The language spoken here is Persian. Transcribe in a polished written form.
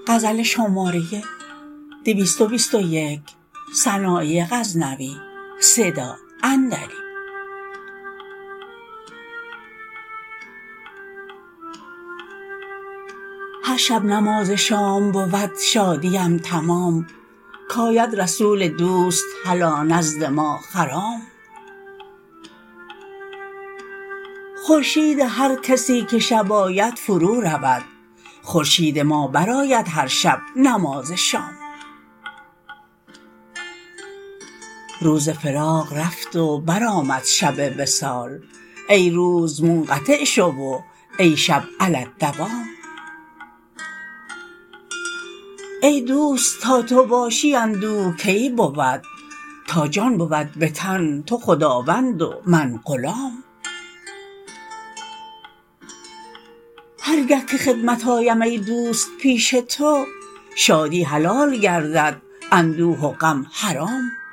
غزل شماره 221 سنایی غزنوی صدا اندری. هر شب نماز شام بود شادیم تمام، کاید رسول دوست هلا نزد ما خرام. خورشید هر کسی که شب آید فرو رود، خورشید ما برآید هر شب نماز شام. روز فراق رفت و برآمد شب وصال، ای روز منقطع شو و ای شب علی الدوام. ای دوست تا تو باشی اندوه کی بود، تا جان بود به تن تو خداوند و من غلام. هرگه که خدمت آیم ای دوست پیش تو، شادی حلال گردد اندوه و غم حرام.